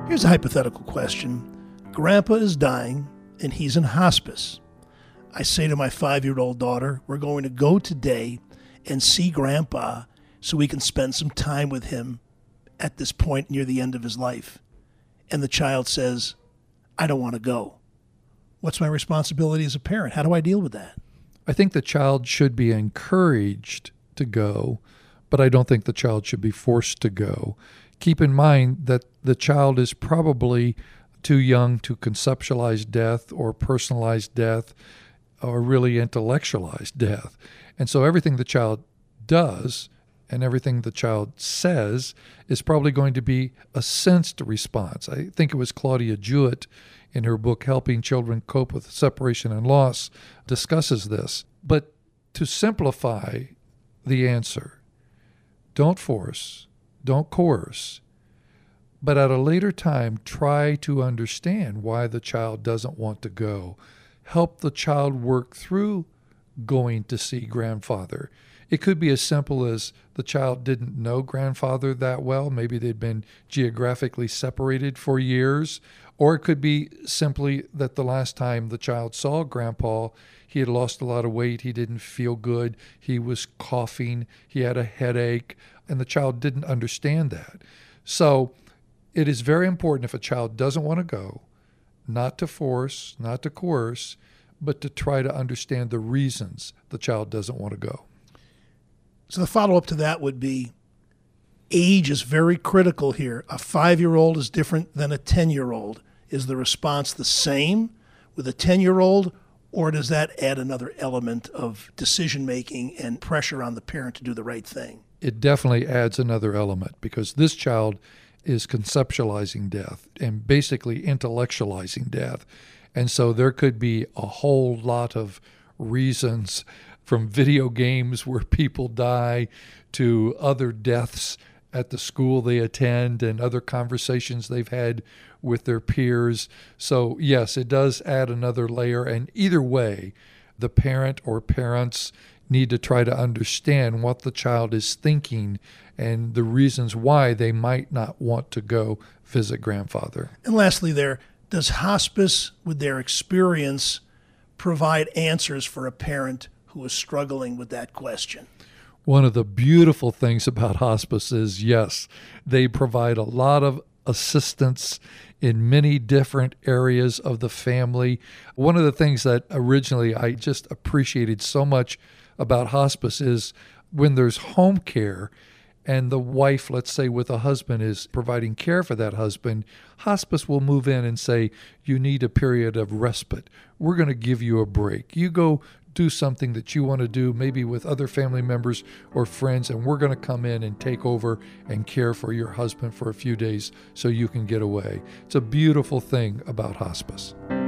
Here's a hypothetical question. Grandpa is dying, and he's in hospice. I say to my 5-year-old daughter, we're going to go today and see Grandpa so we can spend some time with him at this point near the end of his life. And the child says, I don't want to go. What's my responsibility as a parent? How do I deal with that? I think the child should be encouraged to go, but I don't think the child should be forced to go. Keep in mind that the child is probably too young to conceptualize death or personalize death or really intellectualize death. And so everything the child does and everything the child says is probably going to be a sensed response. I think it was Claudia Jewett in her book, Helping Children Cope with Separation and Loss, discusses this. But to simplify the answer, don't force, don't coerce, but at a later time, try to understand why the child doesn't want to go. Help the child work through going to see grandfather. It could be as simple as the child didn't know grandfather that well. Maybe they'd been geographically separated for years. Or it could be simply that the last time the child saw grandpa, he had lost a lot of weight. He didn't feel good. He was coughing. He had a headache. And the child didn't understand that. So it is very important if a child doesn't want to go, not to force, not to coerce, but to try to understand the reasons the child doesn't want to go. So the follow-up to that would be, age is very critical here. A 5-year-old is different than a 10-year-old. Is the response the same with a 10-year-old, or does that add another element of decision-making and pressure on the parent to do the right thing? It definitely adds another element because this child is conceptualizing death and basically intellectualizing death. And so there could be a whole lot of reasons, from video games where people die to other deaths at the school they attend and other conversations they've had with their peers. So yes, it does add another layer. And either way, the parent or parents need to try to understand what the child is thinking and the reasons why they might not want to go visit grandfather. And lastly there, does hospice, with their experience, provide answers for a parent who is struggling with that question? One of the beautiful things about hospice is, yes, they provide a lot of assistance in many different areas of the family. One of the things that originally I just appreciated so much about hospice is when there's home care and the wife, let's say with a husband, is providing care for that husband, hospice will move in and say, you need a period of respite. We're going to give you a break. You go do something that you want to do, maybe with other family members or friends, and we're going to come in and take over and care for your husband for a few days so you can get away. It's a beautiful thing about hospice.